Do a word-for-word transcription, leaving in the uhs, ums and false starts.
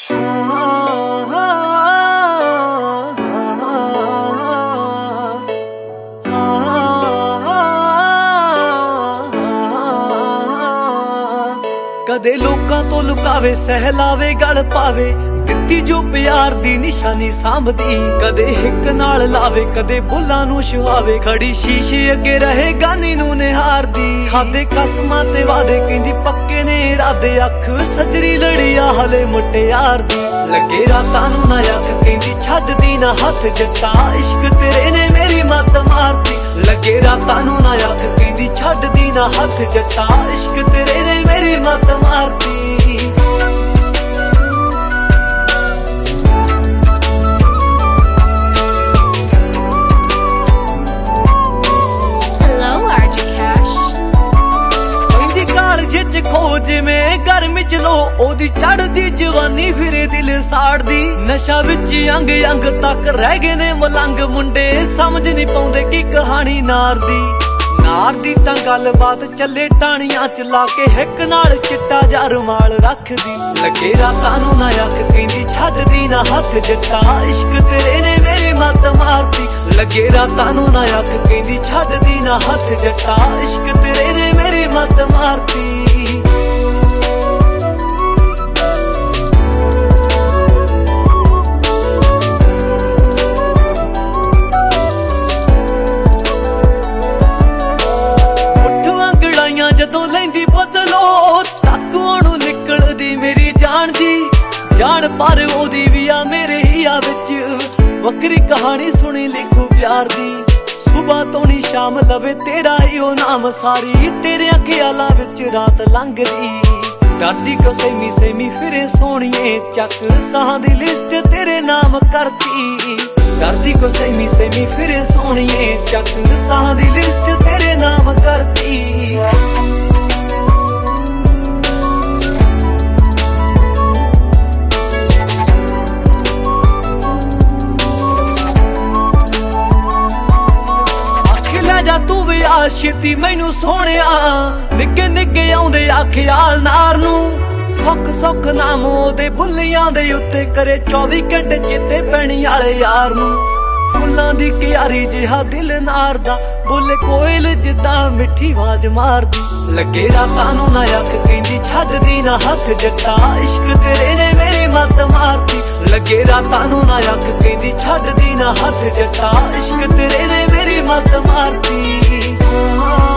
कदे लोकां तो लुकावे सहलावे गल पावे दित्ती जो प्यार दी निशानी सामदी कदे हिक नाल लावे कदे बुल्लां नूं छुआवे खड़ी शीशे अगे रहे गानी नूं निहारदी खादे कसमां ते वादे कहंदी पक्के ने इरादे अख सजरी लड़िया हले मुटियार दी लगे रातां नूं ना अख कहंदी छड्डदी ना हथ जट्टा इश्क तेरे ने मेरी मत मारदी लगे रातां नूं ना अख कहंदी छड्डदी ना हथ जट्टा इश्क तेरे ने मेरी मत मारदी खोज में गर्म चलो ओदी चढ़दी जवानी फिरे दिल साड़दी नशा विच अंग अंग तक रह गए ने मलंग मुंडे समझ नहीं पाउंदे की कहानी नार दी नार दी तां गल बात चले टाणियां च लाके हिक नाल चिट्टा जा रुमाल रखदी लगे रातां नूं ना अख कहंदी छड्डदी ना हथ जट्टा इश्क तेरे ने मेरी मत मारदी लगे रातां नूं ना अख कहंदी छड्डदी ना हथ जट्टा इश्क तेरे ने मेरी मत मारदी जदों लैंदी बदलो तक ओनू निकलदी मेरी जान दी जान पर ओदी भी आ मेरे हिया विच वक्री कहानी सुनी लिखू प्यार दी सुबह तो नी शाम लवे तेरा ही ओ नाम सारी तेरे ख्यालां विच रात लंघदी डरदी को सेमी सेमी फिरे सोहणीए चक साहां दी लिस्ट तेरे नाम करती डरदी को सेमी सेमी फिरे सोहणीए चक साहां दी लिस्ट तेरे नाम करती जा तू भी आशिती मैनू सोहणिया निगे निगे आउंदे आ ख्याल नार नू सुख सुख नाम ओदे बुल्लियां दे उत्ते करे चौबी घंटे चेते पैणी वाले यार नू फुल्लां दी क्यारी जिहा दिल नार दा बोले कोयल जिद्दां मिठी आवाज मारदी लगे रातां नूं ना अख कहंदी छड्डदी ना हथ जट्टा इश्क तेरे ने मेरी मत मारदी लगे रातां नूं ना अख कहंदी छड्डदी ना हथ जट्टा इश्क तेरे ने मेरी मत मारदी।